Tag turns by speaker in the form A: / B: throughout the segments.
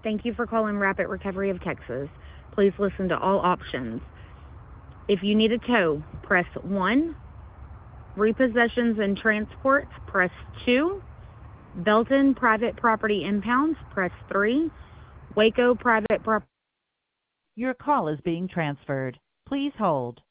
A: Thank you for calling Rapid Recovery of Texas. Please listen to all options. If you need a tow, press 1. Repossessions and transports, press 2. Belton Private Property Impounds, press 3. Waco Private Property.
B: Your call is being transferred. Please hold.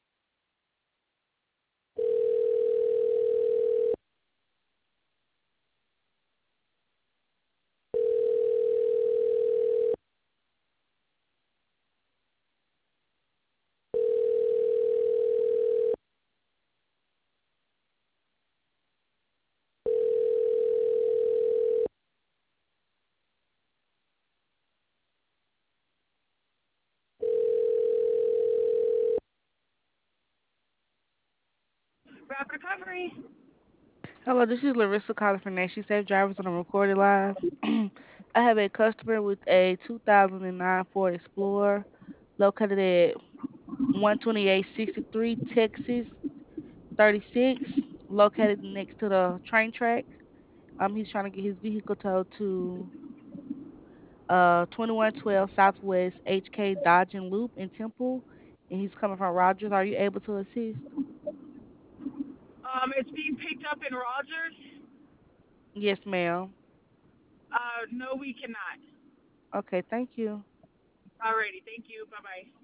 C: Rapid recovery.
D: Hello, this is Larissa calling for Nation Safe Drivers on a recorded line. I have a customer with a 2009 Ford Explorer located at 12863 Texas 36, located next to the train track. He's trying to get his vehicle towed to 2112 Southwest HK Dodge and Loop in Temple, and he's coming from Rogers. Are you able to assist?
C: It's being picked up in Rogers.
D: Yes, ma'am.
C: No, we cannot.
D: Okay, thank you.
C: Alrighty, thank you. Bye bye.